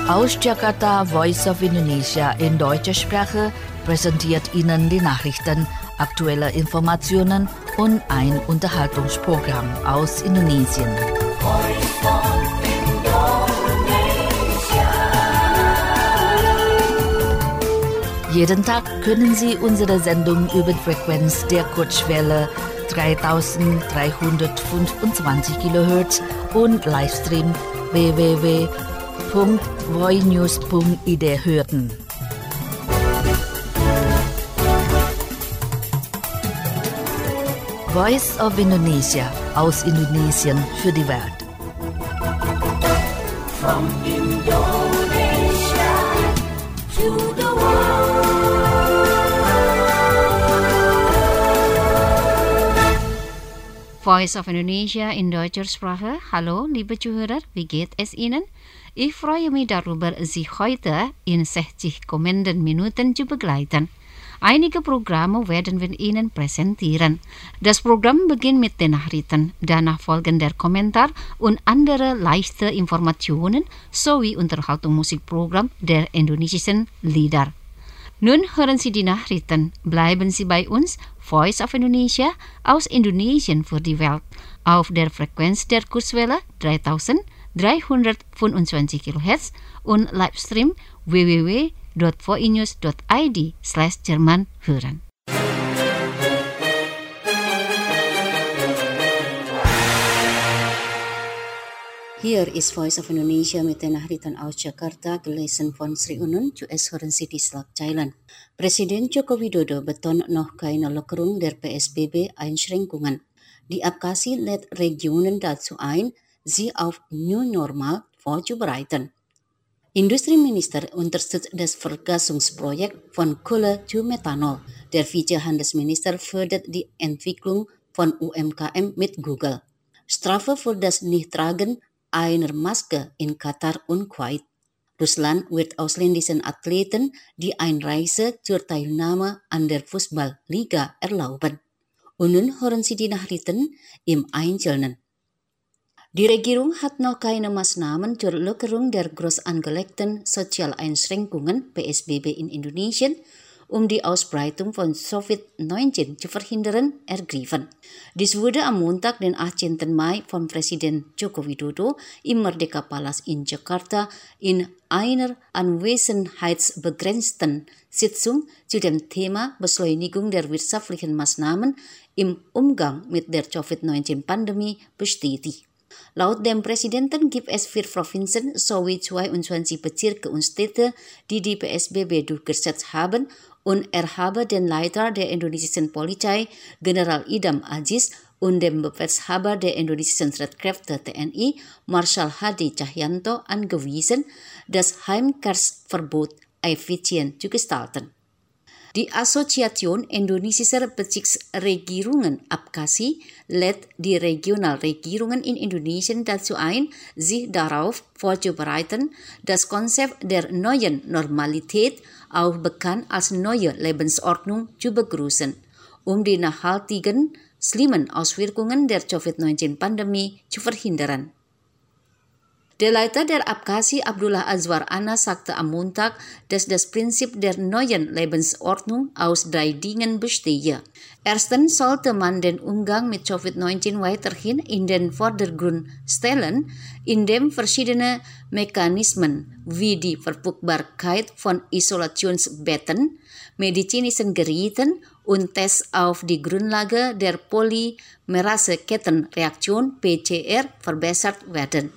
Aus Jakarta, Voice of Indonesia in deutscher Sprache präsentiert Ihnen die Nachrichten, aktuelle Informationen und ein Unterhaltungsprogramm aus Indonesien. Jeden Tag können Sie unsere Sendung über die Frequenz der Kurzwelle 3325 kHz und Livestream www.voinews.id hören. Voice of Indonesia aus Indonesien für die Welt. From Indonesia to the Voice of Indonesia in deutscher Sprache. Hallo, liebe Zuhörer, wie geht es Ihnen? Ich freue mich darüber, Sie heute in 60 kommenden Minuten zu begleiten. Einige Programme werden wir Ihnen präsentieren. Das Programm beginnt mit den Nachrichten, danach folgen der Kommentar und andere leichte Informationen sowie Unterhaltungsmusikprogramm der indonesischen Lieder. Nun hören Sie die Nachrichten. Bleiben Sie bei uns, Voice of Indonesia aus Indonesien für die Welt, auf der Frequenz der Kurzwelle 3325 kHz und Livestream www.voinews.id/Jerman hören. Hier ist Voice of Indonesia mit den Nachrichten aus Jakarta, gelesen von Sri Unun, US hören Sie die Schlagzeilen. Presiden Joko Widodo betont noch keine Lockerung der PSBB-Einschränkungen. Die Abkhazie lädt Regionen dazu ein, sie auf New Normal vorzubereiten. Industrieminister unterstützt das Vergasungsprojekt von Kohle zu Methanol. Der Vizehandelsminister fördert die Entwicklung von UMKM mit Google. Strafe für das Nichttragen einer Maske in Katar und Kuwait. Russland wird ausländischen Athleten die Einreise zur Teilnahme an der Fußballliga erlauben. Und nun hören Sie die Nachrichten im Einzelnen. Die Regierung hat noch keine Maßnahmen zur Lockerung der groß angelegten Sozialeinschränkungen (PSBB) in Indonesien, um die Ausbreitung von Covid-19 zu verhindern, ergriffen. Dies wurde am Montag, den 18. Mai, von Präsident Joko Widodo im Merdeka Palace in Jakarta in einer anwesenheitsbegrenzten Sitzung zu dem Thema Beschleunigung der wirtschaftlichen Maßnahmen im Umgang mit der Covid-19-Pandemie bestätigt. Laut dem Präsidenten gibt es 4 Provinzen sowie 22 Bezirke und Städte, die die PSBB durchgesetzt haben, und er habe den Leiter der indonesischen Polizei, General Idham Aziz, und dem Befehlshaber der indonesischen Streitkräfte TNI, Marschall Hadi Cahyanto, angewiesen, das Heimkehrsverbot effizient zu gestalten. Die Assoziation indonesischer Bezirksregierungen Abkhazie lädt die Regionalregierungen in Indonesien dazu ein, sich darauf vorzubereiten, das Konzept der neuen Normalität, auch bekannt als neue Lebensordnung, zu begrüßen, um die nachhaltigen, schlimmen Auswirkungen der Covid-19-Pandemie zu verhindern. Der Leiter der Abkhazie, Abdullah Azwar Anas, sagte am Montag, dass das Prinzip der neuen Lebensordnung aus 3 Dingen bestehe. Erstens sollte man den Umgang mit Covid-19 weiterhin in den Vordergrund stellen, indem verschiedene Mechanismen wie die Verfügbarkeit von Isolationsbetten, medizinischen Geräten und Tests auf die Grundlage der Polymerase-Kettenreaktion (PCR) verbessert werden.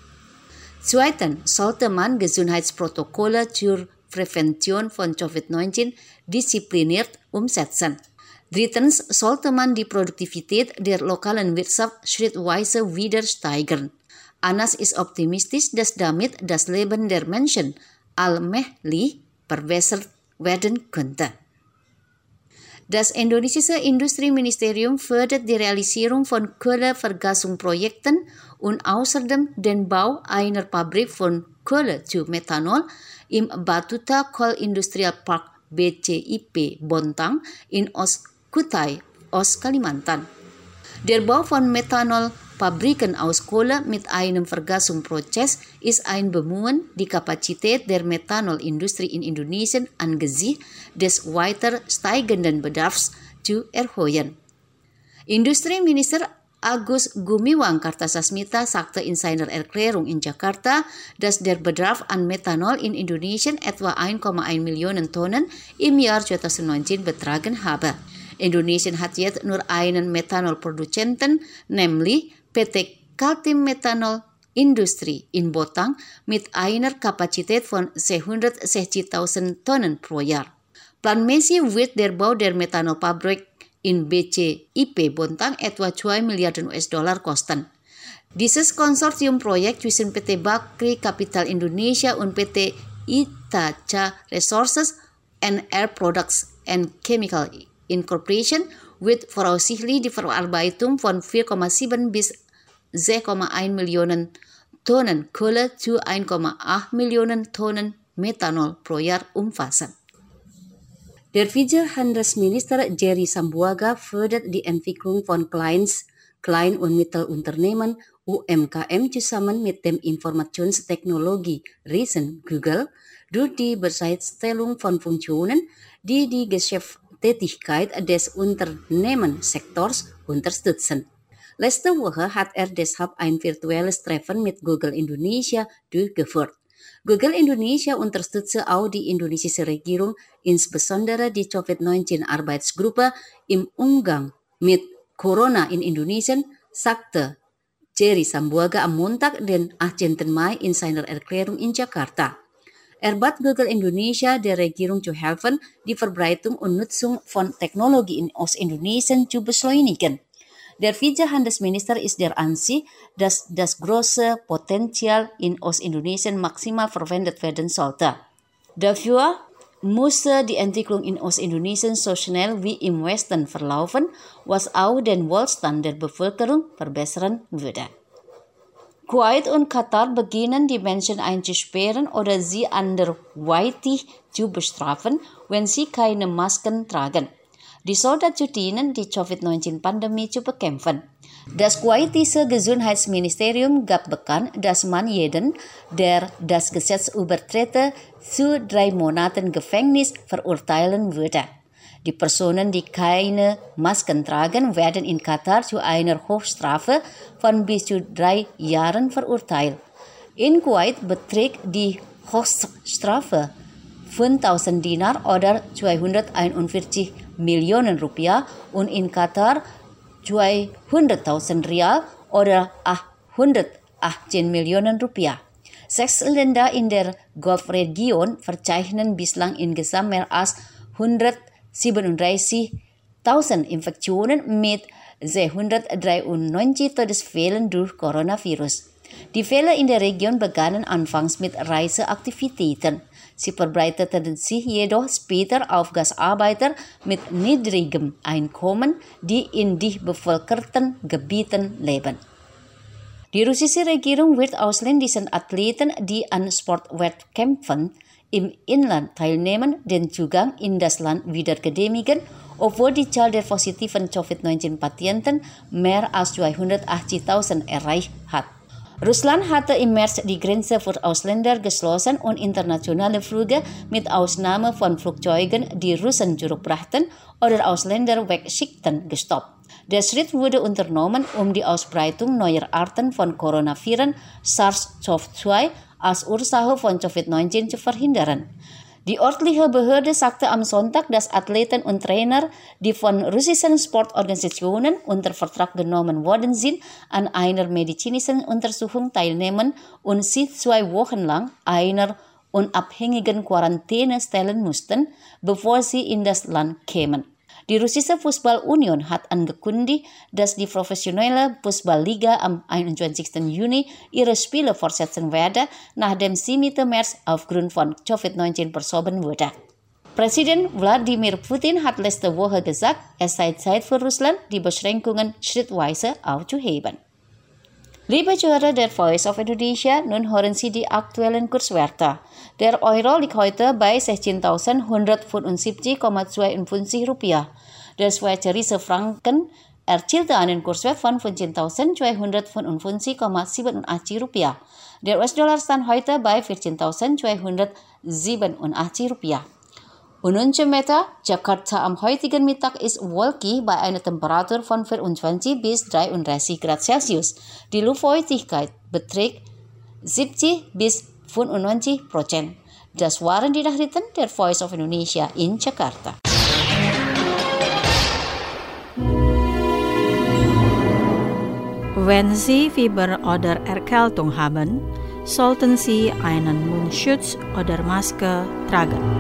Zweitens sollte man Gesundheitsprotokolle zur Prävention von Covid-19 diszipliniert umsetzen. Drittens sollte man die Produktivität der lokalen Wirtschaft schrittweise wieder steigern. Anas ist optimistisch, dass damit das Leben der Menschen allmählich verbessert werden könnte. Das indonesische Industrieministerium fördert die Realisierung von Kohlevergasungsprojekten und außerdem den Bau einer Fabrik von Kohle zu Methanol im Batuta Coal Industrial Park BCIP Bontang in Kutai, Kalimantan. Der Bau von Methanol Fabriken aus Kohle mit einem Vergasungsprozess ist ein Bemühen, die Kapazität der Methanolindustrie in Indonesien angesichts des weiter steigenden Bedarfs zu erhöhen. Industrieminister Agus Gumiwang Kartasasmita sagte in seiner Erklärung in Jakarta, dass der Bedarf an Methanol in Indonesien etwa 1,1 Millionen Tonnen im Jahr 2019 betragen habe. Indonesien hat jetzt nur einen Methanolproduzenten, nämlich PT Kaltim Methanol Industrie in Botang mit einer Kapazität von 160.000 Tonnen pro Jahr. Planmäßig wird der Bau der Methanolfabrik in BCIP Bontang etwa 2 Milliarden US-Dollar kosten. Dieses Konsortiumprojekt zwischen PT Bakri Capital Indonesia und PT Itaca Resources and Air Products and Chemical Incorporation wird voraussichtlich die Verarbeitung von 4,7 bis 6,1 Millionen Tonnen Kohle zu 1,8 Millionen Tonnen Methanol pro Jahr umfassen. Der Vizehandelsminister Jerry Sambuaga fördert die Entwicklung von Klein- und Mittelunternehmen UMKM zusammen mit dem Informationstechnologie-Riesen Google durch die Bereitstellung von Funktionen, die die Geschäftstätigkeit des Unternehmenssektors unterstützen. Letzte Woche hat deshalb ein virtuelles Treffen mit Google Indonesia durchgeführt. Google Indonesia unterstütze auch die indonesische Regierung, insbesondere die Covid-19-Arbeitsgruppe im Umgang mit Corona in Indonesien, sagte Jerry Sambuaga am Montag, den 18. Mai in seiner Erklärung in Jakarta. Er bat Google Indonesia der Regierung zu helfen, die Verbreitung und Nutzung von Technologie in Ostindonesien zu beschleunigen. Der Vizehandelsminister ist der Ansicht, dass das große Potenzial in Ostindonesien maximal verwendet werden sollte. Dafür musste die Entwicklung in Ostindonesien so schnell wie im Westen verlaufen, was auch den Wohlstand der Bevölkerung verbessern würde. Kuwait und Katar beginnen, die Menschen einzusperren oder sie anderweitig zu bestrafen, wenn sie keine Masken tragen. Die soll dazu dienen, die Covid-19-Pandemie zu bekämpfen. Das kuwaitische Gesundheitsministerium gab bekannt, dass man jeden, der das Gesetz übertrete, zu 3 Monaten Gefängnis verurteilen würde. Die Personen, die keine Masken tragen, werden in Katar zu einer Höchststrafe von bis zu 3 Jahren verurteilt. In Kuwait beträgt die Höchststrafe 5.000 Dinar oder 241 Millionen Rupiah und in Katar 200.000 Rial oder 818 Millionen Rupiah. 6 Länder in der Golfregion verzeichnen bislang insgesamt mehr als 137.000 Infektionen mit 693 Todesfällen durch Coronavirus. Die Fälle in der Region begannen anfangs mit Reiseaktivitäten. Sie verbreiteten sich jedoch später auf Gastarbeiter mit niedrigem Einkommen, die in dicht bevölkerten Gebieten leben. Die russische Regierung wird ausländischen Athleten, die an Sportwettkämpfen im Inland teilnehmen, den Zugang in das Land wieder genehmigen, obwohl die Zahl der positiven Covid-19-Patienten mehr als 280.000 erreicht hat. Russland hatte im März die Grenze für Ausländer geschlossen und internationale Flüge mit Ausnahme von Flugzeugen, die Russen zurückbrachten oder Ausländer wegschickten, gestoppt. Der Schritt wurde unternommen, um die Ausbreitung neuer Arten von Coronaviren SARS-CoV-2 als Ursache von Covid-19 zu verhindern. Die örtliche Behörde sagte am Sonntag, dass Athleten und Trainer, die von russischen Sportorganisationen unter Vertrag genommen worden sind, an einer medizinischen Untersuchung teilnehmen und sich 2 Wochen lang einer unabhängigen Quarantäne stellen mussten, bevor sie in das Land kämen. Die russische Fußballunion hat angekündigt, dass die professionelle Fußballliga am 21. Juni ihre Spiele fortsetzen werde, nachdem sie Mitte März aufgrund von Covid-19 verschoben wurde. Präsident Wladimir Putin hat letzte Woche gesagt, es sei Zeit für Russland, die Beschränkungen schrittweise aufzuheben. Liebe Zuhörer der Voice of Indonesia, nun hören Sie die aktuellen Kurswerte. Der Euro liegt heute bei 16.175,52 Rupiah. Der Schweizerische Franken erzielte einen Kurswert von 14.255,87 Rupiah. Der US-Dollar stand heute bei 14.287 Rupiah. Ununche Wetter, Jakarta am heutigen Mittag ist wolkig bei einer Temperatur von 24 bis 33 Grad Celsius. Die Luftfeuchtigkeit beträgt 70 bis 95%. Das waren die Nachrichten der Voice of Indonesia in Jakarta. Wenn Sie Fieber oder Erkältung haben, sollten Sie einen Mundschutz oder Maske tragen.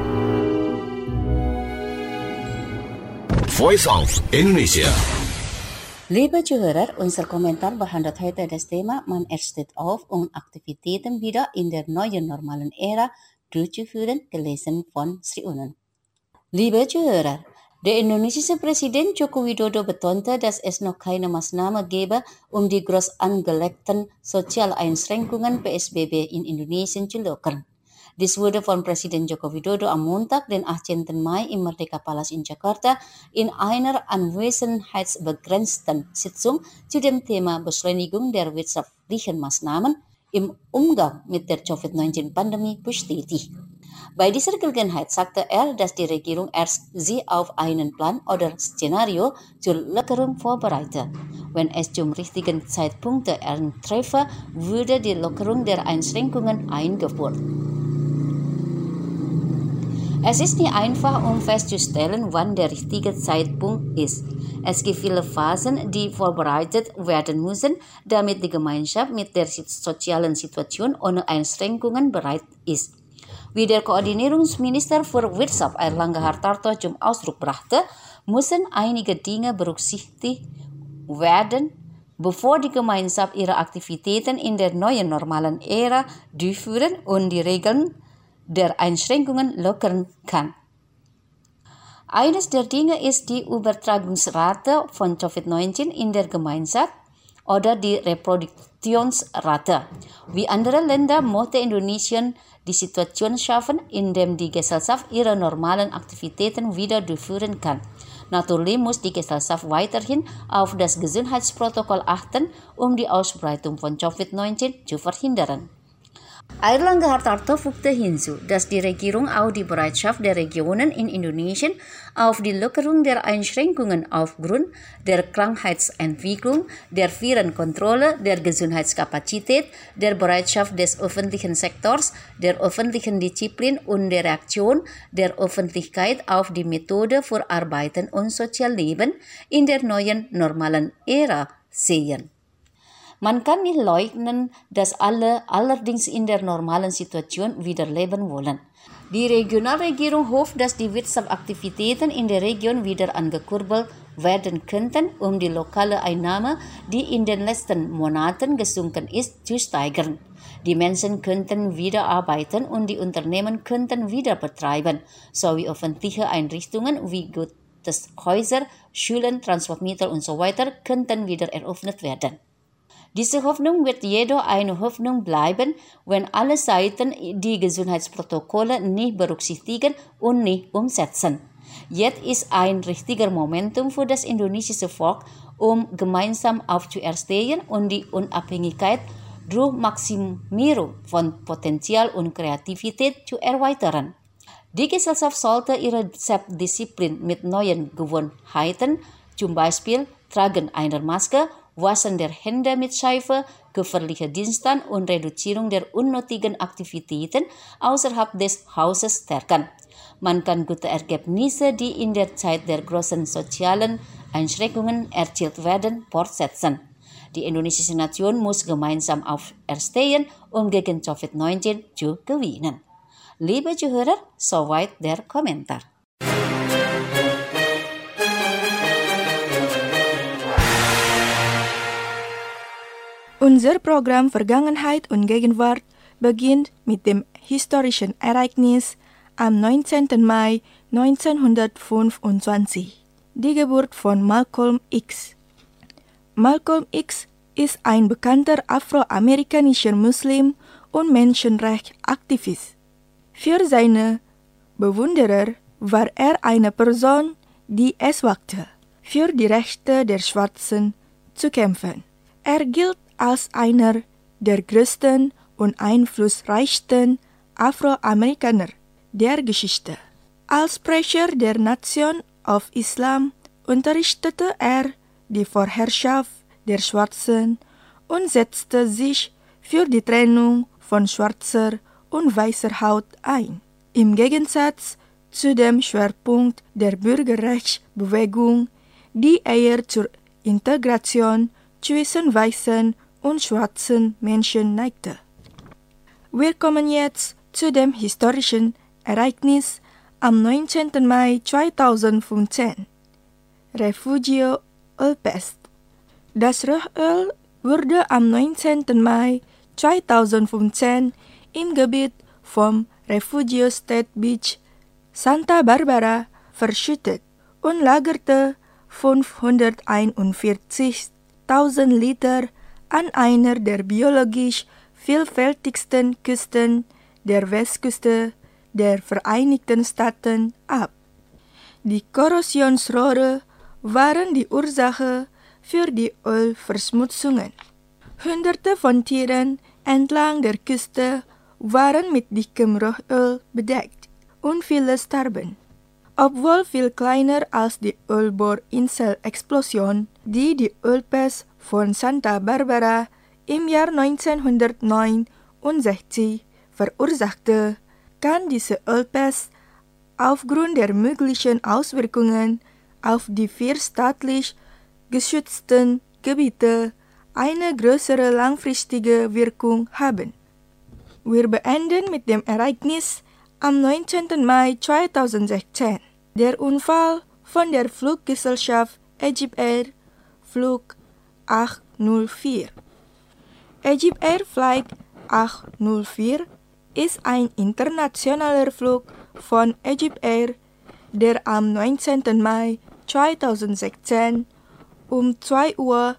Voice of Indonesia. Liebe Zuhörer, unser Kommentar behandelt heute das Thema Man steht auf, um Aktivitäten wieder in der neuen normalen Ära durchzuführen, gelesen von Sri Unen. Liebe Zuhörer, der indonesische Präsident Joko Widodo betonte, dass es noch keine Maßnahme gebe, um die groß angelegten Sozialeinschränkungen PSBB in Indonesien zu lockern. Dies wurde von Präsident Joko Widodo am Montag, den 18. Mai im Merdeka Palace in Jakarta in einer anwesenheitsbegrenzten Sitzung zu dem Thema Beschleunigung der wirtschaftlichen Maßnahmen im Umgang mit der Covid-19-Pandemie bestätigt. Bei dieser Gelegenheit sagte er, dass die Regierung erst sich auf einen Plan oder Szenario zur Lockerung vorbereitet. Wenn es zum richtigen Zeitpunkt eintreffe, würde die Lockerung der Einschränkungen eingeführt. Es ist nicht einfach, um festzustellen, wann der richtige Zeitpunkt ist. Es gibt viele Phasen, die vorbereitet werden müssen, damit die Gemeinschaft mit der sozialen Situation ohne Einschränkungen bereit ist. Wie der Koordinierungsminister für Wirtschaft Airlangga Hartarto zum Ausdruck brachte, müssen einige Dinge berücksichtigt werden, bevor die Gemeinschaft ihre Aktivitäten in der neuen normalen Ära durchführen und die Regeln der Einschränkungen lockern kann. Eines der Dinge ist die Übertragungsrate von Covid-19 in der Gemeinschaft oder die Reproduktionsrate. Wie andere Länder möchte Indonesien die Situation schaffen, in der die Gesellschaft ihre normalen Aktivitäten wieder durchführen kann. Natürlich muss die Gesellschaft weiterhin auf das Gesundheitsprotokoll achten, um die Ausbreitung von Covid-19 zu verhindern. Airlangga Hartarto fügte hinzu, dass die Regierung auch die Bereitschaft der Regionen in Indonesien auf die Lockerung der Einschränkungen aufgrund der Krankheitsentwicklung, der Virenkontrolle, der Gesundheitskapazität, der Bereitschaft des öffentlichen Sektors, der öffentlichen Disziplin und der Reaktion der Öffentlichkeit auf die Methode für Arbeiten und Sozialleben in der neuen normalen Ära sehen. Man kann nicht leugnen, dass alle allerdings in der normalen Situation wieder leben wollen. Die Regionalregierung hofft, dass die Wirtschaftsaktivitäten in der Region wieder angekurbelt werden könnten, um die lokale Einnahme, die in den letzten Monaten gesunken ist, zu steigern. Die Menschen könnten wieder arbeiten und die Unternehmen könnten wieder betreiben, sowie öffentliche Einrichtungen wie Gotteshäuser, Schulen, Transportmittel usw. könnten wieder eröffnet werden. Diese Hoffnung wird jedoch eine Hoffnung bleiben, wenn alle Seiten die Gesundheitsprotokolle nicht berücksichtigen und nicht umsetzen. Jetzt ist ein richtiger Momentum für das indonesische Volk, um gemeinsam aufzuerstehen und die Unabhängigkeit durch Maximierung von Potenzial und Kreativität zu erweitern. Die Gesellschaft sollte ihre Selbstdisziplin mit neuen Gewohnheiten, zum Beispiel Tragen einer Maske, Waschen der Hände mit Seife, gefährliche Dienste und Reduzierung der unnötigen Aktivitäten außerhalb des Hauses stärken. Man kann gute Ergebnisse, die in der Zeit der großen sozialen Einschränkungen erzielt werden, fortsetzen. Die indonesische Nation muss gemeinsam auferstehen, um gegen Covid-19 zu gewinnen. Liebe Zuhörer, soweit der Kommentar. Unser Programm Vergangenheit und Gegenwart beginnt mit dem historischen Ereignis am 19. Mai 1925, die Geburt von Malcolm X. Malcolm X ist ein bekannter afroamerikanischer Muslim und Menschenrechtsaktivist. Für seine Bewunderer war er eine Person, die es wagte, für die Rechte der Schwarzen zu kämpfen. Er gilt als einer der größten und einflussreichsten Afroamerikaner der Geschichte. Als Sprecher der Nation of Islam unterrichtete er die Vorherrschaft der Schwarzen und setzte sich für die Trennung von schwarzer und weißer Haut ein. Im Gegensatz zu dem Schwerpunkt der Bürgerrechtsbewegung, die eher zur Integration zwischen weißen und schwarzen Menschen neigte. Wir kommen jetzt zu dem historischen Ereignis am 19. Mai 2015. Refugio Ölpest. Das Rohöl wurde am 19. Mai 2015 im Gebiet vom Refugio State Beach, Santa Barbara, verschüttet und lagerte 541.000 Liter an einer der biologisch vielfältigsten Küsten der Westküste der Vereinigten Staaten ab. Die Korrosionsrohre waren die Ursache für die Ölverschmutzungen. Hunderte von Tieren entlang der Küste waren mit dickem Rohöl bedeckt und viele starben. Obwohl viel kleiner als die Ölbohrinsel-Explosion, die die Ölpest von Santa Barbara im Jahr 1969 verursachte, kann diese Ölpest aufgrund der möglichen Auswirkungen auf die 4 staatlich geschützten Gebiete eine größere langfristige Wirkung haben. Wir beenden mit dem Ereignis am 19. Mai 2016. Der Unfall von der Fluggesellschaft Egypt Air, Flug 804. Egypt Air Flight 804 ist ein internationaler Flug von Egypt Air, der am 19. Mai 2016 um 2:45 Uhr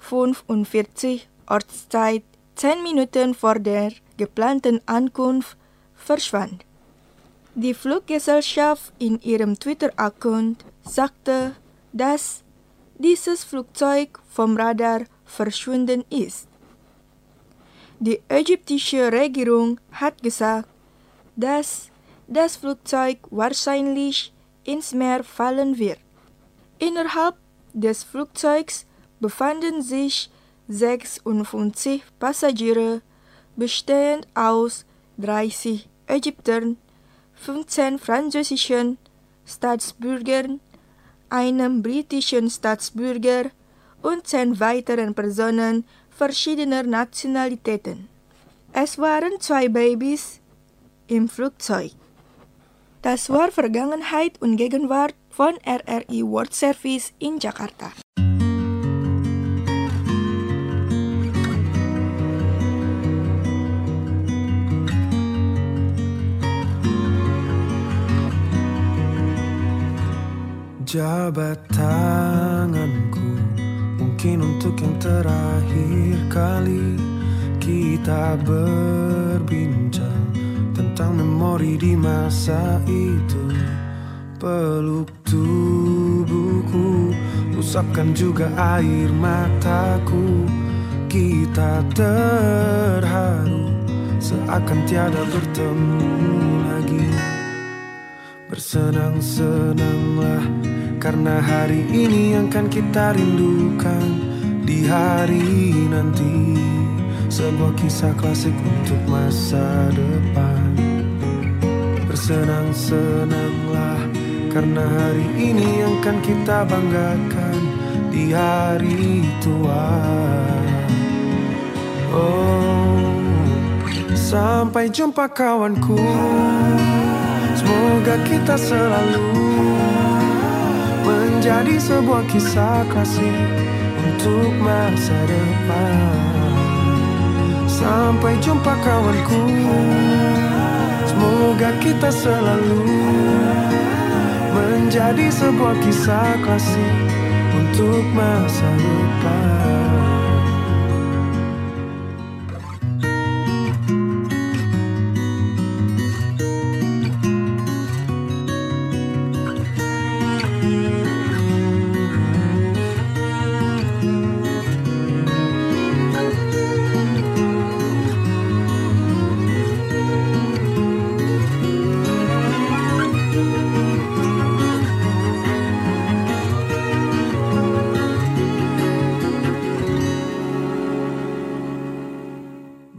Ortszeit 10 Minuten vor der geplanten Ankunft verschwand. Die Fluggesellschaft in ihrem Twitter-Account sagte, dass dieses Flugzeug vom Radar verschwunden ist. Die ägyptische Regierung hat gesagt, dass das Flugzeug wahrscheinlich ins Meer fallen wird. Innerhalb des Flugzeugs befanden sich 56 Passagiere, bestehend aus 30 Ägyptern, 15 französischen Staatsbürgern, einem britischen Staatsbürger und 10 weiteren Personen verschiedener Nationalitäten. Es waren 2 Babys im Flugzeug. Das war Vergangenheit und Gegenwart von RRI World Service in Jakarta. Jabat tanganku, mungkin untuk yang terakhir kali kita berbincang tentang memori di masa itu. Peluk tubuhku, usapkan juga air mataku. Kita terharu, seakan tiada bertemu lagi. Bersenang-senanglah, karena hari ini yang kan kita rindukan di hari nanti. Sebuah kisah klasik untuk masa depan. Bersenang-senanglah, karena hari ini yang kan kita banggakan di hari tua. Oh, sampai jumpa kawanku. Semoga kita selalu menjadi sebuah kisah klasik untuk masa depan. Sampai jumpa kawanku. Semoga kita selalu menjadi sebuah kisah klasik untuk masa depan.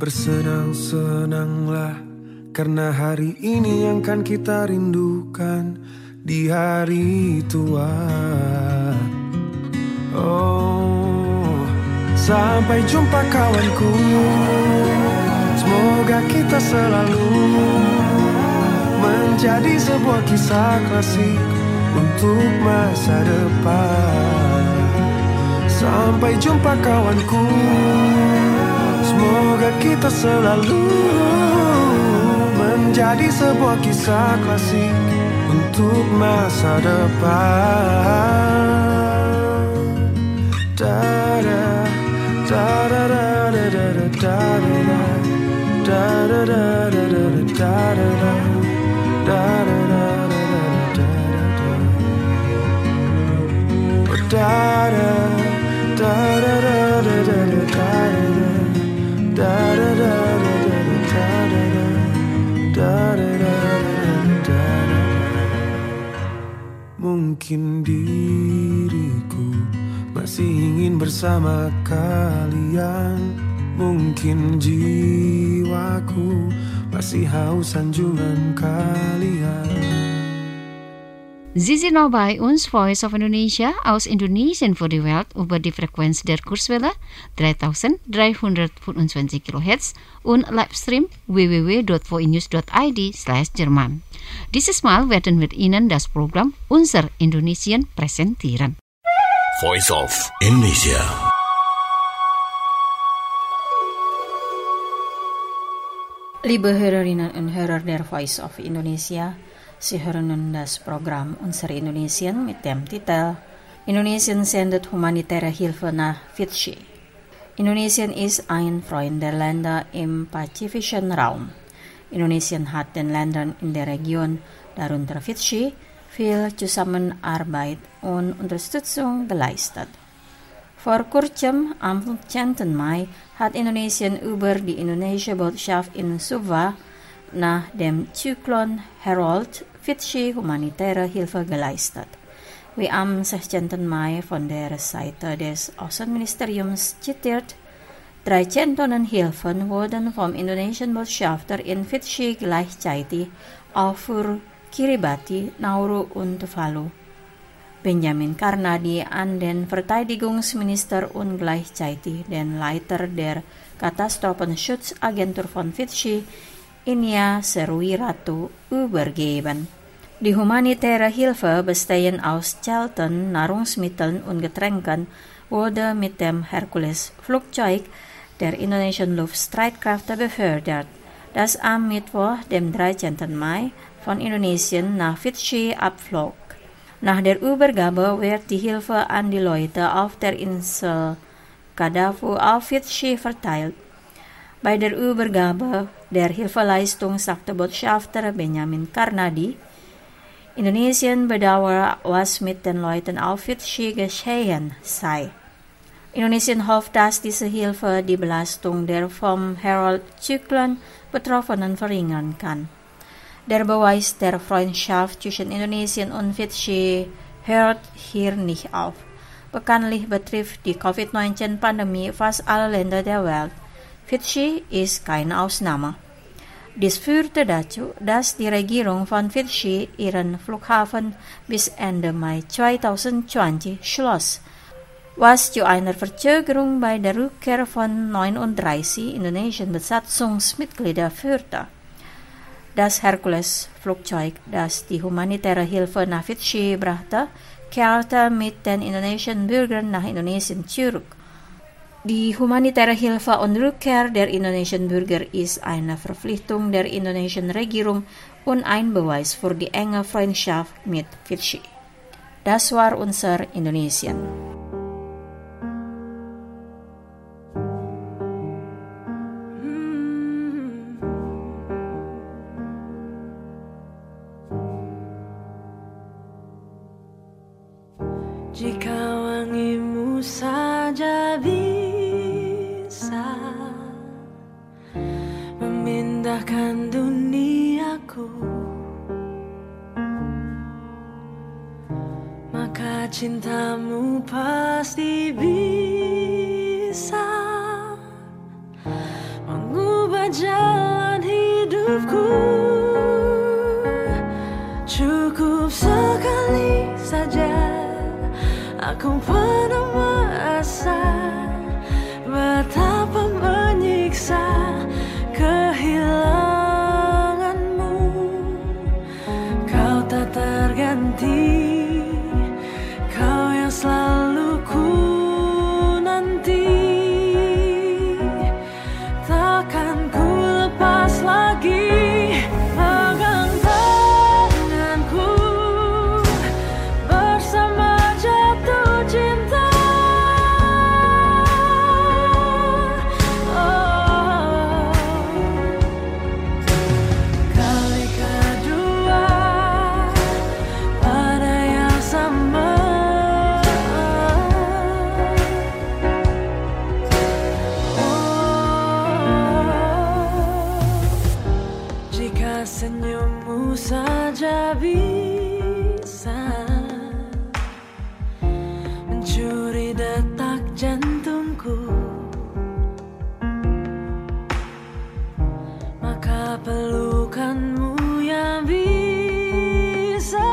Bersenang-senanglah karena hari ini yang kan kita rindukan di hari tua. Oh, sampai jumpa kawanku. Semoga kita selalu menjadi sebuah kisah klasik untuk masa depan. Sampai jumpa kawanku. Semoga kita selalu menjadi sebuah kisah klasik untuk masa depan. Da-da, da-da-da-da-da-da-da-da. Mungkin diriku masih ingin bersama kalian. Mungkin jiwaku masih haus sanjungan kalian. Sie sind noch bei uns, Voice of Indonesia, aus Indonesien für die Welt über die Frequenz der Kurzwelle 3325 kHz und Livestream www.voinews.id/Jerman. Dieses Mal werden wir Ihnen das Programm Unser Indonesien präsentieren. Voice of Indonesia. Liebe Hörerinnen und Hörer der Voice of Indonesia, Sie hören nun das Programm Unser Indonesien mit dem Titel Indonesien sendet humanitäre Hilfe nach Fidschi. Indonesien ist ein Freund der Länder im pazifischen Raum. Indonesien hat den Ländern in der Region, darunter Fidschi, viel Zusammenarbeit und Unterstützung geleistet. Vor kurzem, am 15. Mai, hat Indonesien über die indonesische Botschaft in Suva nach dem Zyklon Harold Fidschi humanitäre Hilfe geleistet. Wie am 16. Mai von der Seite des Außenministeriums zitiert, 13 Tonnen Hilfen wurden vom indonesischen Botschafter in Fidschi gleichzeitig auch für Kiribati, Nauru und Tuvalu. Benjamin Karnadi an den Verteidigungsminister und gleichzeitig den Leiter der Katastrophenschutzagentur von Fidschi, Inia Seruiratu, übergeben. Die humanitäre Hilfe, bestehend aus Zelten, Nahrungsmitteln und Getränken, wurde mit dem Herkules-Flugzeug der indonesischen Luftstreitkräfte befördert, das am Mittwoch, dem 13. Mai, von Indonesien nach Fidschi abflog. Nach der Übergabe wird die Hilfe an die Leute auf der Insel Kadavu auf Fidschi verteilt. Bei der Übergabe der Hilfeleistung sagte Botschafter Benjamin Karnadi, Indonesien bedauert, was mit den Leuten auf Fidschi geschehen sei. Indonesien hofft, dass diese Hilfe die Belastung der vom Harold-Zyklon Betroffenen verringern kann. Der Beweis der Freundschaft zwischen Indonesien und Fidschi hört hier nicht auf. Bekanntlich betrifft die Covid-19-Pandemie fast alle Länder der Welt. Fidschi ist keine Ausnahme. Dies führte dazu, dass die Regierung von Fidschi ihren Flughafen bis Ende Mai 2020 schloss, was zu einer Verzögerung bei der Rückkehr von 39 indonesischen Besatzungsmitgliedern führte. Das Herkules-Flugzeug, das die humanitäre Hilfe nach Fidschi brachte, kehrte mit den indonesischen Bürgern nach Indonesien zurück. Die humanitäre Hilfe und Rückkehr der indonesischen Bürger ist eine Verpflichtung der indonesischen Regierung und ein Beweis für die enge Freundschaft mit Fidschi. Das war unser Indonesien. Jika wangimu saja bisa memindahkan duniaku, maka cintamu pasti bisa mengubah pelukanmu yang bisa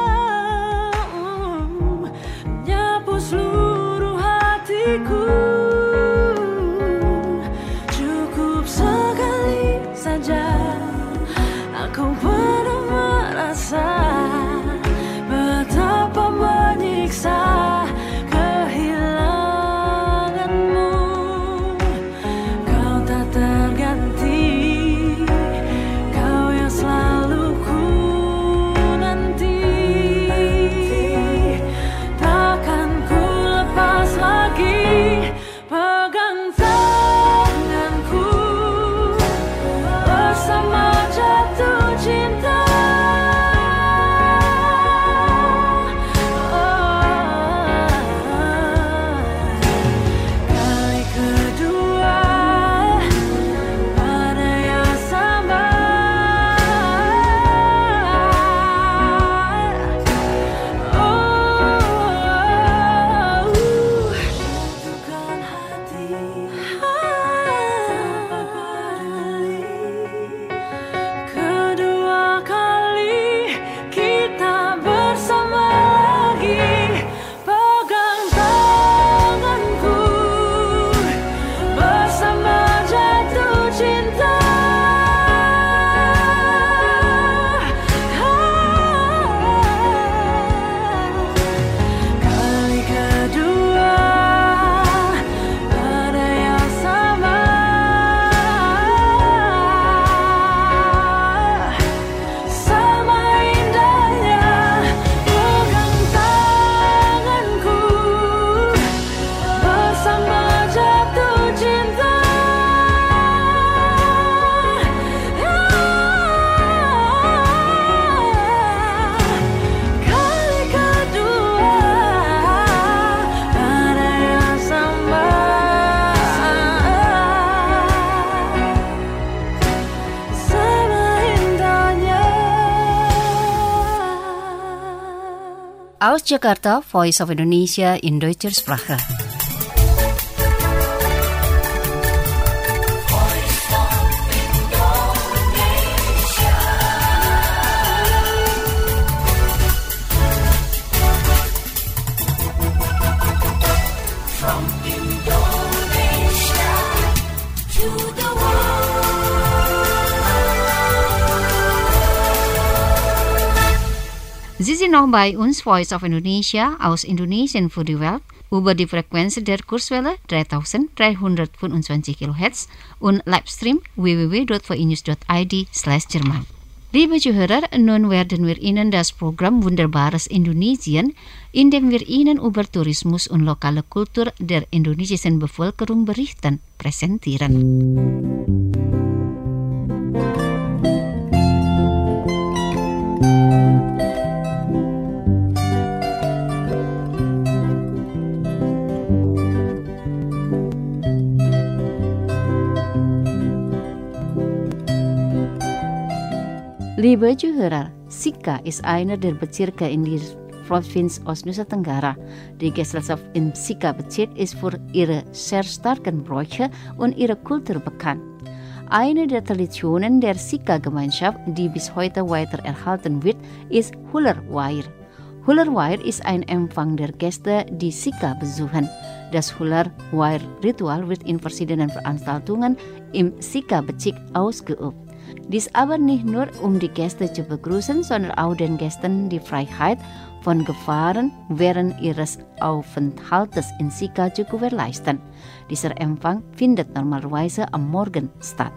menyapu seluruh hatiku. Cukup sekali saja aku pernah merasa betapa menyiksa kehilanganmu. Kau tak terganti, kau yang selalu ku nanti. Takkan ku lepas lagi pegang tanganku bersama jatuh cinta. Kali kedua pada yang sama. Jatuhkan hati tanpa peduli. Kedua kali kita bersama lagi. Pegang tanganku bersama jatuh cinta. Kali kedua pada yang sama. Sama indahnya pegang tanganku bersama jatuh cinta. Kali kedua pada yang sama. Sama indahnya. Aus Jakarta, Voice of Indonesia in Deutscher Sprache. Sie sind noch bei uns, Voice of Indonesia, aus Indonesien für die Welt, über die Frequenz der Kurzwelle 3325 kHz und Livestream www.voinews.id/Jerman. Liebe Zuhörer, nun werden wir Ihnen das Programm Wunderbares Indonesien, in dem wir Ihnen über Tourismus und lokale Kultur der indonesischen Bevölkerung berichten, präsentieren. Liebe Zuhörer, Sika ist einer der Bezirke in der Provinz Ostnusa Tenggara. Die Gesellschaft im Sika-Bezirk ist für ihre sehr starken Bräuche und ihre Kultur bekannt. Eine der Traditionen der Sika-Gemeinschaft, die bis heute weiter erhalten wird, ist Hulerwair. Hulerwair ist ein Empfang der Gäste, die Sika besuchen. Das Hulerwair-Ritual wird in verschiedenen Veranstaltungen im Sika-Bezirk ausgeübt. Dies aber nicht nur, um die Gäste zu begrüßen, sondern auch den Gästen die Freiheit von Gefahren während ihres Aufenthaltes in Sika zu gewährleisten. Dieser Empfang findet normalerweise am Morgen statt.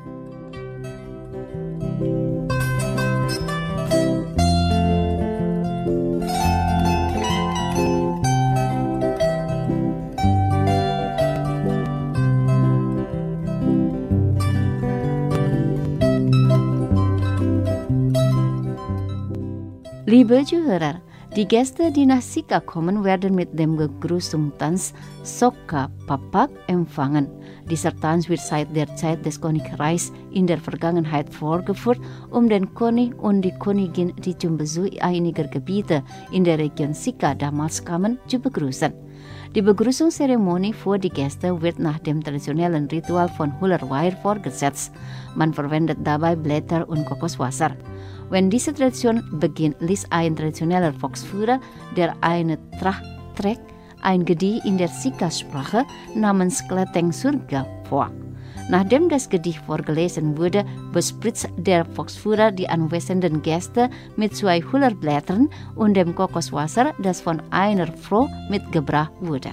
Liebe Zuhörer, die Gäste, die nach Sika kommen, werden mit dem Begrüßungstanz Soka Papak empfangen. Dieser Tanz wird seit der Zeit des Königreichs in der Vergangenheit vorgeführt, um den König und die Königin, die zum Besuch einiger Gebiete in der Region Sika damals kamen, zu begrüßen. Die Begrüßungszeremonie für die Gäste wird nach dem traditionellen Ritual von Hullerweier vorgesetzt. Man verwendet dabei Blätter und Kokoswasser. Wenn diese Tradition beginnt, liest ein traditioneller Volksführer, der eine Tracht trägt, ein Gedicht in der Sika-Sprache namens Kleteng Surga vor. Nachdem das Gedicht vorgelesen wurde, bespritzt der Volksführer die anwesenden Gäste mit 2 Hullerblättern und dem Kokoswasser, das von einer Frau mitgebracht wurde.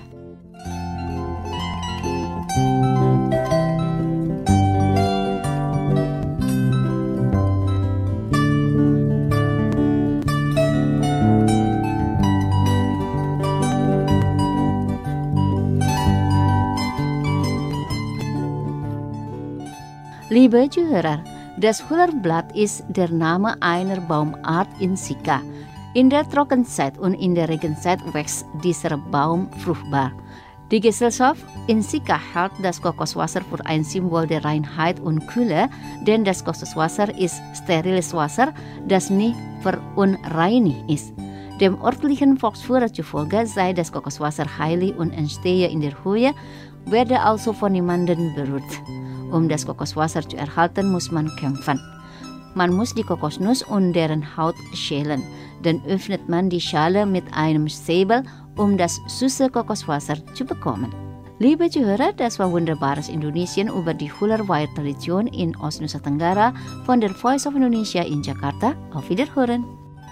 Liebe Zuhörer, das Hullerblatt ist der Name einer Baumart in Sika. In der Trockenzeit und in der Regenzeit wächst dieser Baum fruchtbar. Die Gesellschaft in Sika hält das Kokoswasser für ein Symbol der Reinheit und Kühle, denn das Kokoswasser ist steriles Wasser, das nicht verunreinigt ist. Dem örtlichen Volksführer zufolge sei das Kokoswasser heilig und entstehe in der Höhe, werde also von niemandem berührt. Um das Kokoswasser zu erhalten, muss man kämpfen. Man muss die Kokosnuss und deren Haut schälen. Dann öffnet man die Schale mit einem Säbel, um das süße Kokoswasser zu bekommen. Liebe Zuhörer, das war wunderbares Indonesien über die Hullerweier-Tradition in Ostnusa Tenggara von der Voice of Indonesia in Jakarta. Auf Wiederhören!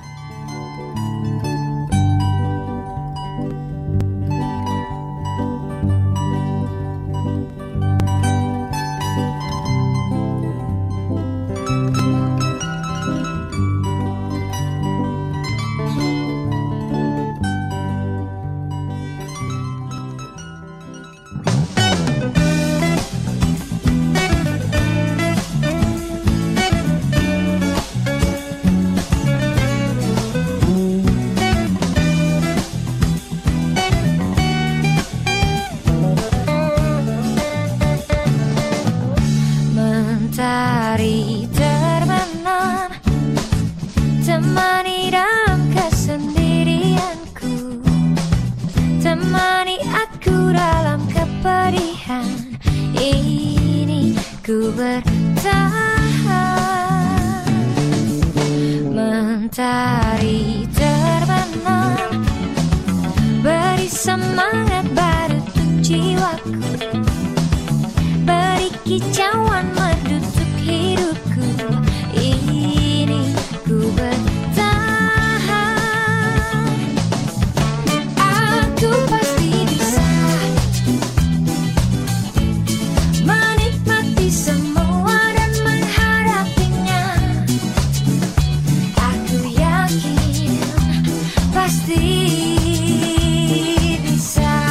Mentari terbenam, temani dalam kesendirianku, temani aku dalam kepedihan ini, ku bertahan. Mentari terbenam, beri semangat baru untuk jiwaku, beri kicauan merdu untuk hidupku ini, ku bertahan. Aku pasti bisa menikmati semua dan menghadapinya. Aku yakin pasti bisa.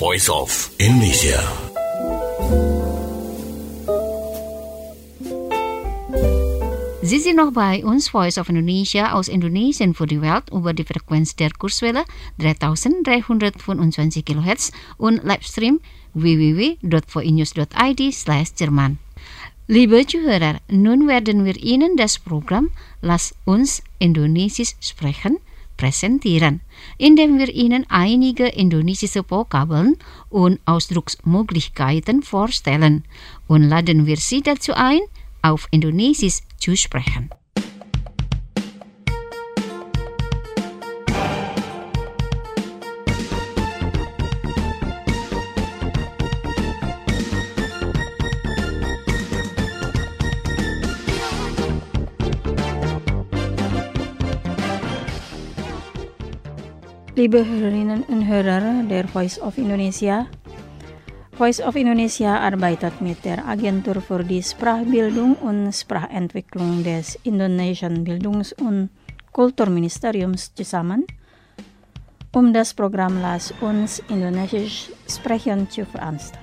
Voice of Indonesia. Sie sind noch bei uns, Voice of Indonesia aus Indonesien für die Welt über die Frequenz der Kurzwelle 3325 kHz und Livestream www.voinews.id/Jerman. Liebe Zuhörer, nun werden wir Ihnen das Programm Lass uns Indonesisch sprechen präsentieren, indem wir Ihnen einige indonesische Vokabeln und Ausdrucksmöglichkeiten vorstellen und laden wir Sie dazu ein, auf Indonesisch zu sprechen. Liebe Hörerinnen und Hörer der Voice of Indonesia, Voice of Indonesia arbeitet mit der Agentur für die Sprachbildung und Sprachentwicklung des Indonesischen Bildungs- und Kulturministeriums zusammen, das Programm Lass uns Indonesisch sprechen zu veranstalten.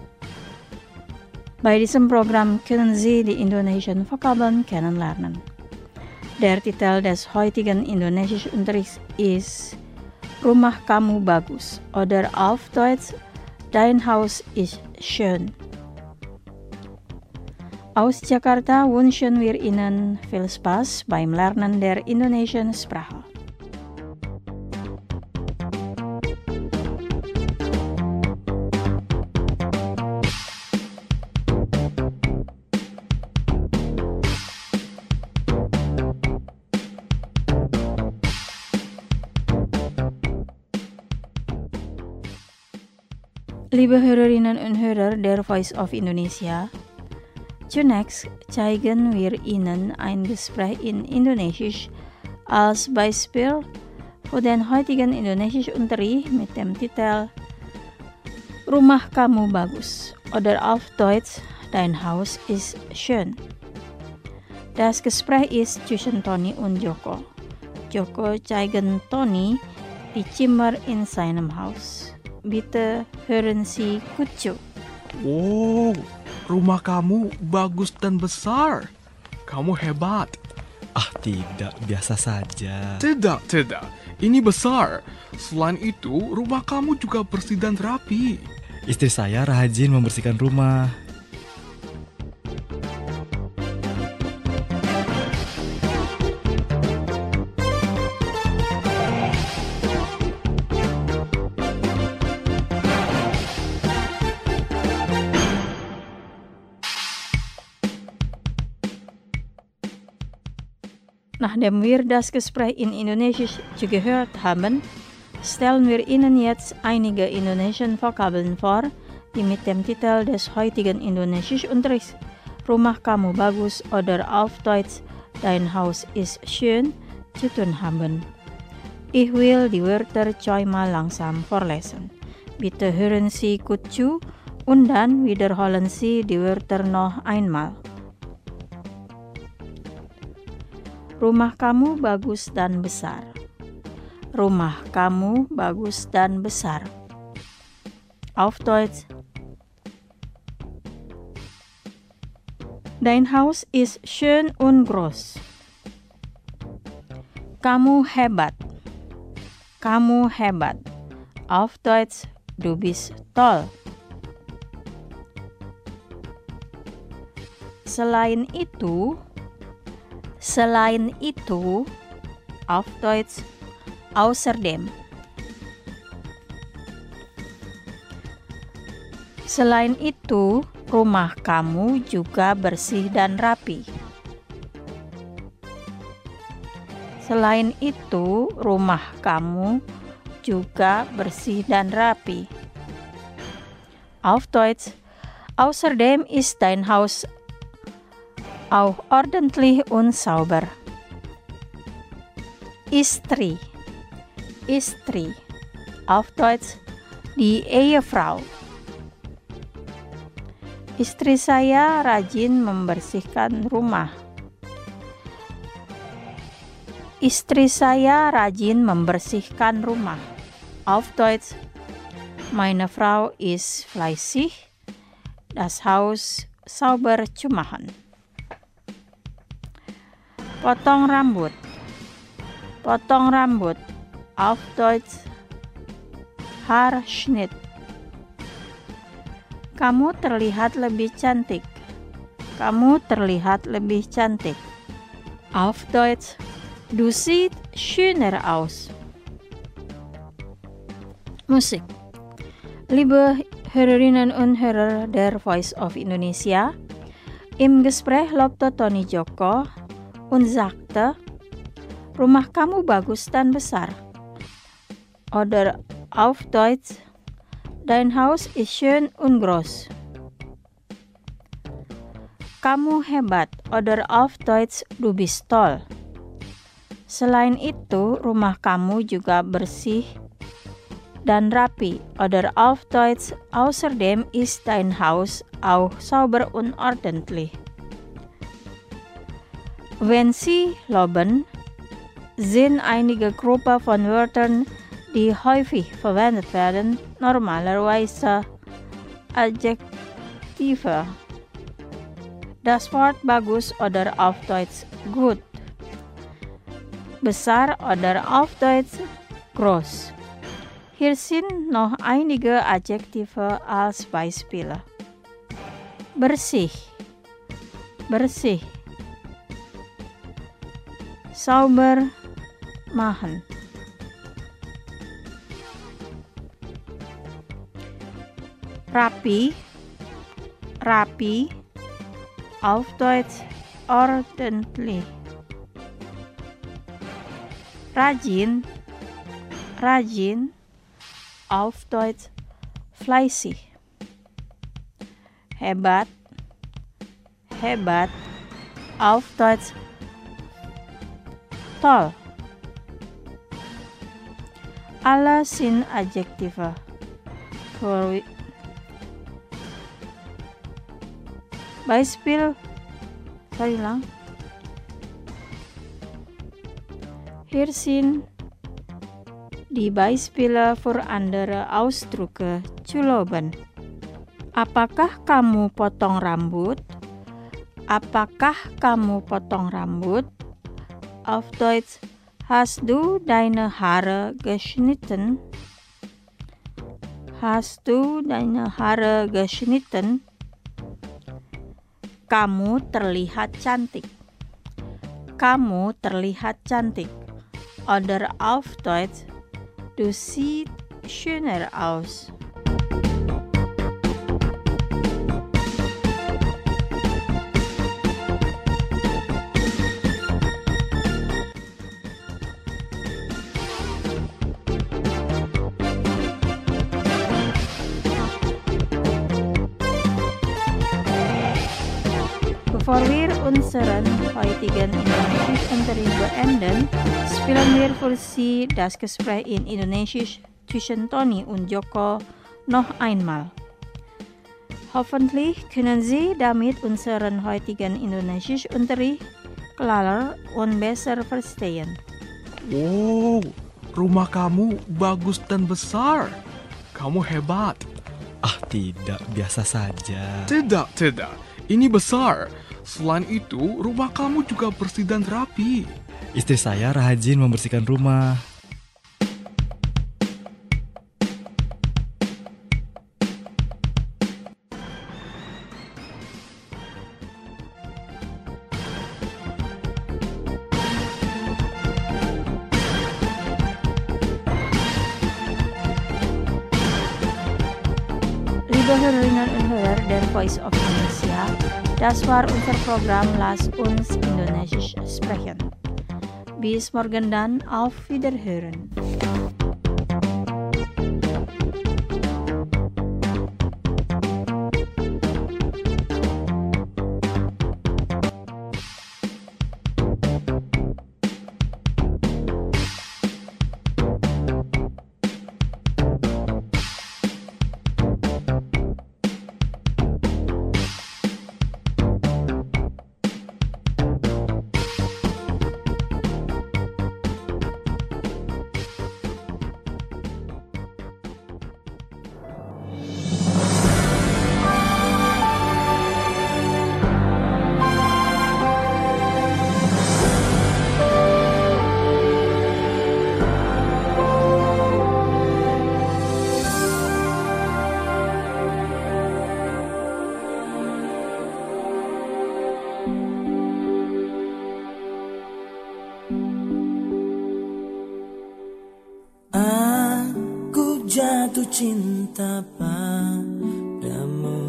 Bei diesem Programm können Sie die indonesischen Vokabeln kennenlernen. Der Titel des heutigen Indonesischunterrichts ist Rumah kamu bagus oder auf Deutsch Dein Haus ist schön. Aus Jakarta wünschen wir Ihnen viel Spaß beim Lernen der indonesischen Sprache. Liebe Hörerinnen und Hörer der Voice of Indonesia, zunächst zeigen wir Ihnen ein Gespräch in Indonesisch als Beispiel für den heutigen Indonesischunterricht mit dem Titel Rumah kamu bagus oder auf Deutsch Dein Haus ist schön. Das Gespräch ist zwischen Tony und Joko. Joko zeigen Tony die Zimmer in seinem Haus. Bitte hören Sie gut zu. Wow, rumah kamu bagus dan besar. Kamu hebat. Ah, tidak, biasa saja. Tidak. Ini besar. Selain itu, rumah kamu juga bersih dan rapi. Istri saya rajin membersihkan rumah. Nachdem wir das Gespräch in Indonesisch gehört haben, stellen wir Ihnen jetzt einige indonesische Vokabeln vor, die mit dem Titel des heutigen Indonesischunterrichts Rumah kamu bagus oder auf Deutsch Dein Haus ist schön zu tun haben. Ich will die Wörter zweimal langsam vorlesen. Bitte hören Sie gut zu und dann wiederholen Sie die Wörter noch einmal. Rumah kamu bagus dan besar. Rumah kamu bagus dan besar. Auf Deutsch. Dein Haus ist schön und groß. Kamu hebat. Kamu hebat. Auf Deutsch, du bist toll. Selain itu, auf Deutsch, außerdem. Selain itu, rumah kamu juga bersih dan rapi. Selain itu, rumah kamu juga bersih dan rapi. Auf Deutsch, außerdem ist dein Haus auch ordentlich und sauber. Istri. Auf Deutsch, die Ehefrau. Istri saya rajin membersihkan rumah. Istri saya rajin membersihkan rumah. Auf Deutsch, Meine Frau ist fleißig. Das Haus sauber zu machen. Potong rambut. Potong rambut. Auf Deutsch Haarschnitt. Kamu terlihat lebih cantik. Kamu terlihat lebih cantik. Auf Deutsch Du siehst schöner aus. Musik. Liebe Hörerinnen und Hörer der Voice of Indonesia, im Gespräch lobte Tony Joko und sagte, rumah kamu bagus dan besar. Oder auf Deutsch, dein Haus ist schön und groß. Kamu hebat, oder auf Deutsch, du bist toll. Selain itu, rumah kamu juga bersih dan rapi, oder auf Deutsch, außerdem ist dein Haus auch sauber und ordentlich. Wenn Sie loben, sind einige Gruppen von Wörtern, die häufig verwendet werden, normalerweise Adjektive. Das Wort bagus oder auf Deutsch gut, besar oder auf Deutsch groß. Hier sind noch einige Adjektive als Beispiele. Bersih, bersih. Sauber machen. Rapi, rapi. Auf Deutsch ordentlich. Rajin, rajin. Auf Deutsch fleißig. Hebat, hebat. Auf Deutsch toll. Alle sind Adjektive. Beispiel, Hier sind die Beispiele für andere Ausdrücke zu loben. Apakah kamu potong rambut? Apakah kamu potong rambut? Auf Deutsch, hast du deine Haare geschnitten? Hast du deine Haare geschnitten? Kamu terlihat cantik. Kamu terlihat cantik. Oder auf Deutsch, du siehst schöner aus. Bevor wir unseren heutigen Indonesisch-Unterricht beenden, spielen wir für Sie das Gespräch in Indonesisch zwischen Tony und Joko noch einmal. Hoffentlich können Sie damit unseren heutigen Indonesisch-Unterricht klarer und besser verstehen. Wow, rumah kamu bagus dan besar. Kamu hebat. Ah, tidak, biasa saja. Tidak. Ini besar. Selain itu, rumah kamu juga bersih dan rapi. Istri saya rajin membersihkan rumah. Liebe Hörerinnen und Hörer der Voice of Indonesia, das war unser Programm Lass uns Indonesisch sprechen. Bis morgen dann, auf Wiederhören. jatuh cinta padamu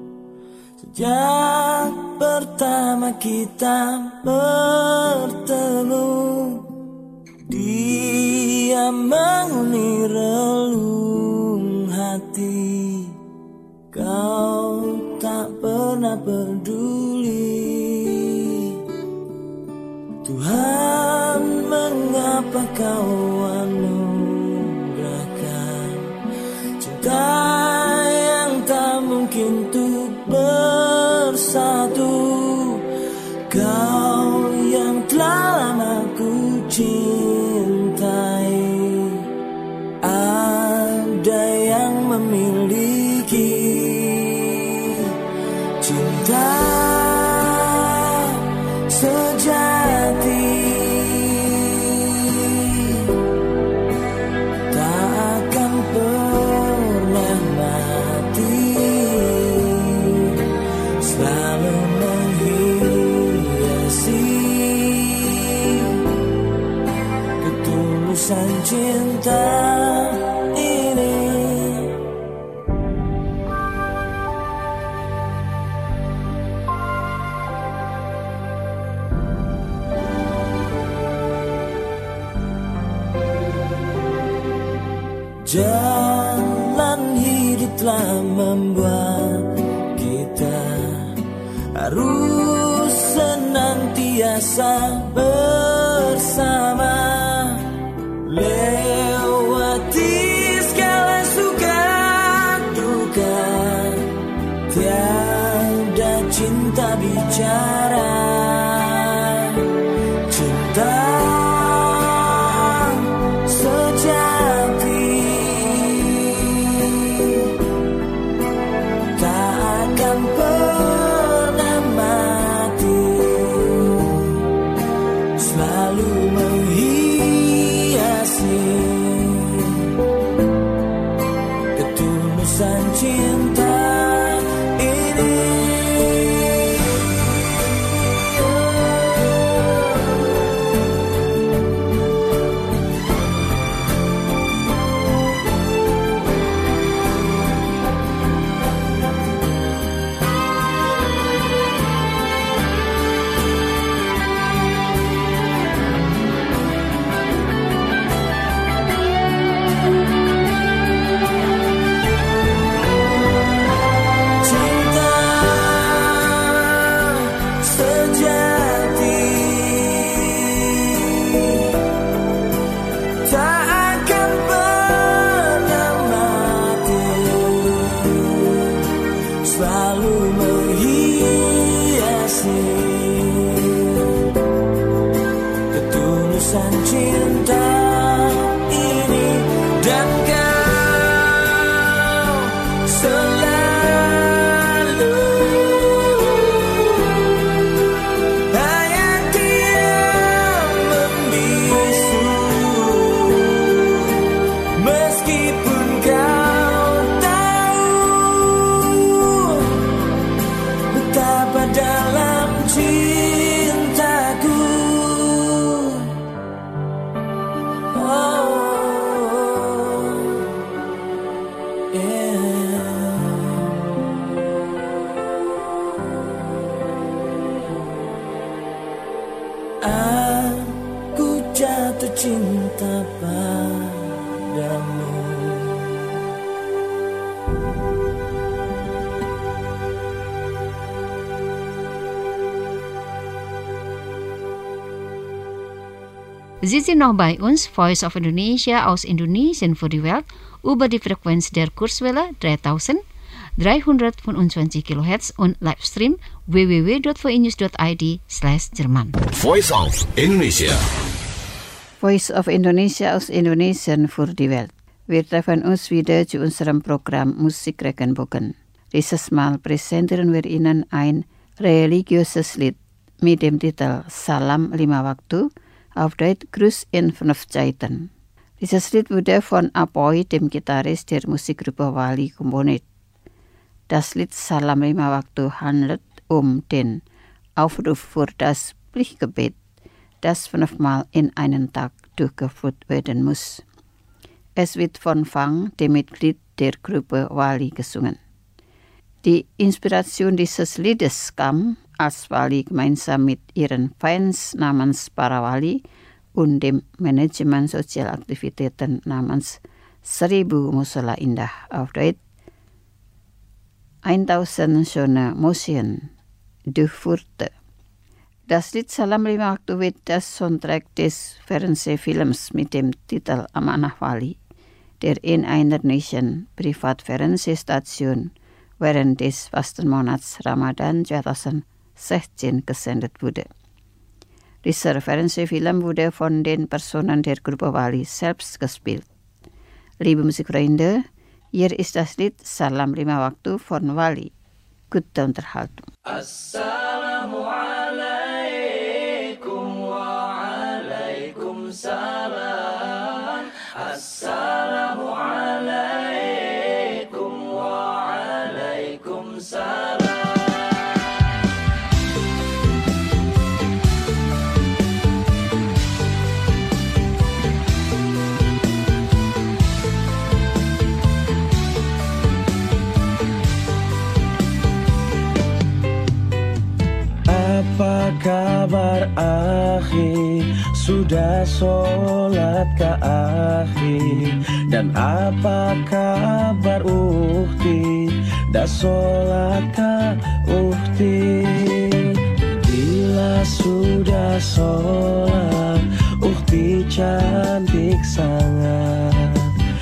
sejak pertama kita bertemu. Dia menghuni relung hati, kau tak pernah peduli. Tuhan, mengapa kau anugerahkan cinta yang tak mungkin untuk bersatu? Kau yang telah lama ku cintai, ada yang memiliki cinta sejati, tak akan pernah mati, selalu menghiasi ketulusan cinta ini. Jalan hidup telah membuat kita harus senantiasa bersama, lewati segala suka duka, tiada cinta bicara, cinta sejati tak akan pernah mati, selalu menghiasi ketulusan cinta ini. cinta padamu. Sie sind noch bei uns, Voice of Indonesia aus Indonesien für die Welt, über die Frequenz der Kurzwelle 3325 kHz und Livestream www.voinews.id/Jerman. Voice of Indonesia. Voice of Indonesia aus Indonesien für die Welt. Wir treffen uns wieder zu unserem Programm Musikregenbogen. Dieses Mal präsentieren wir Ihnen ein religiöses Lied mit dem Titel Salam 5 Waktu, auf Deutsch Gruß in 5 Zeiten. Dieses Lied wurde von Apoy, dem Gitarrist der Musikgruppe Wali, komponiert. Das Lied Salam 5 Waktu handelt den Aufruf für das Pflichtgebet, das 5-mal in einen Tag durchgeführt werden muss. Es wird von Fang, dem Mitglied der Gruppe Wali, gesungen. Die Inspiration dieses Liedes kam, als Wali gemeinsam mit ihren Fans namens Para Wali und dem Manajemen Sozialaktivitäten namens 1000 Musola Indah auf Deutsch 1000 schöne Museen durchführte. Das Lied Salam Lima Waktu wird das Soundtrack des Fernsehfilms mit dem Titel Amanah Wali, der in einer indonesian Privatfernsehstation während des Fastenmonats Ramadan 2016 gesendet wurde. Dieser Fernsehfilm wurde von den Personen der Gruppe Wali selbst gespielt. Liebe Musikfreunde, hier ist das Lied Salam Lima Waktu von Wali. Gute Unterhaltung. Assalamualaikum waalaikumsalam. Assalamualaikum waalaikumsalam. Apa kabar akhi? Sudah sholat ke akhi? Dan apa kabar ukhti? Dah sholat ke ukhti? Bila sudah sholat, ukhti cantik sangat.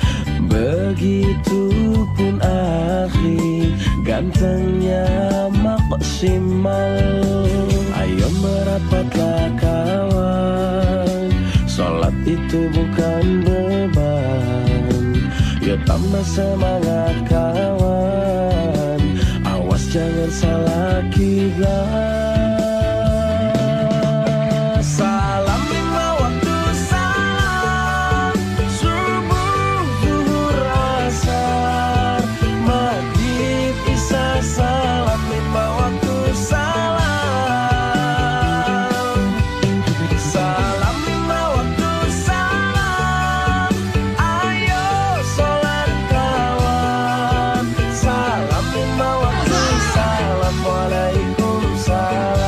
Begitupun akhi, gantengnya maksimal. Ayo merapatlah kawan, sholat itu bukan beban. Yo tambah semangat kawan, awas jangan salah kiblat. Salam lima waktu salam, subuh, zuhur, asar, maghrib, isya, salam lima waktu salam. Salam lima waktu salam, ayo sholat kawan. Salam lima waktu salam, waalaikumsalam.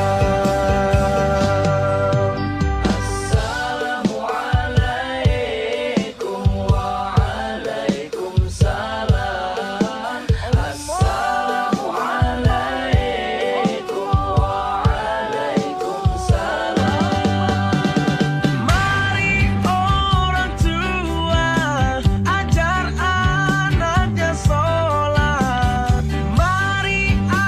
Assalamualaikum waalaikumsalam. Assalamualaikum waalaikumsalam. Mari orang tua ajar anaknya sholat. Mari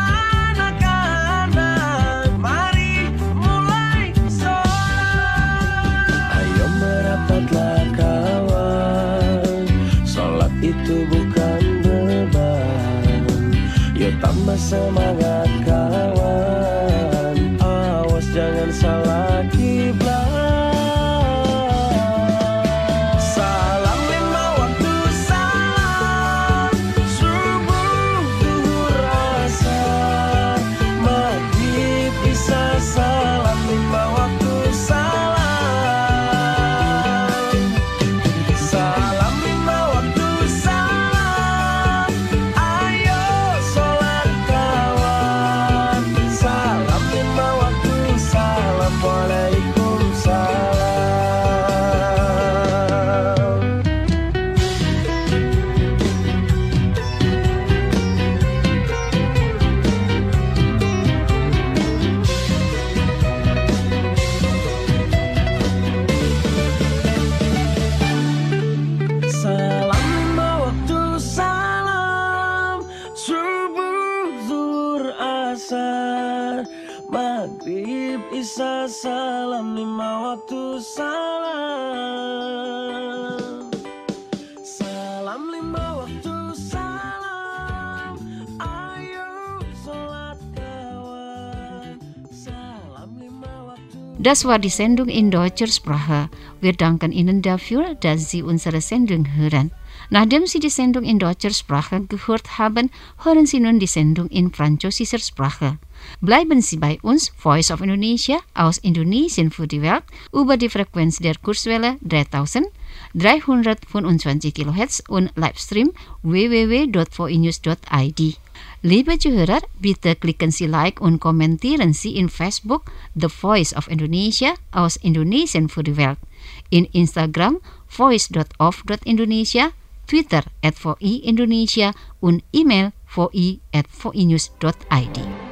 anak-anak, mari mulai sholat. Ayo merapatlah kawan, sholat itu bukan beban. Yo tambah semangat kawan, awas jangan salah kiblat. Salam lima waktu salam, subuh, zuhur, asar, maghrib, isya, salam lima waktu salam. Salam lima waktu salam, ayo sholat kawan. Salam lima waktu salam, waalaikumsalam. Salam lima waktu salam, subuh, zuhur, asar, maghrib, isya, salam lima waktu salam. Salam lima waktu salam, ayo sholat kawan. Salam lima waktu. Das war die Sendung in deutscher Sprache. Wir danken Ihnen dafür, dass Sie unsere Sendung hören. Nachdem Sie die Sendung in deutscher Sprache gehört haben, hören Sie nun die Sendung in französischer Sprache. Bleiben Sie bei uns, Voice of Indonesia aus Indonesien für die Welt, über die Frequenz der Kurzwelle 3325 kHz und Livestream www.voinews.id. Liebe Zuhörer, bitte klicken Sie Like und kommentieren Sie in Facebook The Voice of Indonesia aus Indonesien für die Welt, in Instagram voice.of.indonesia, Twitter @VOI Indonesia und E-Mail voi@voinews.id.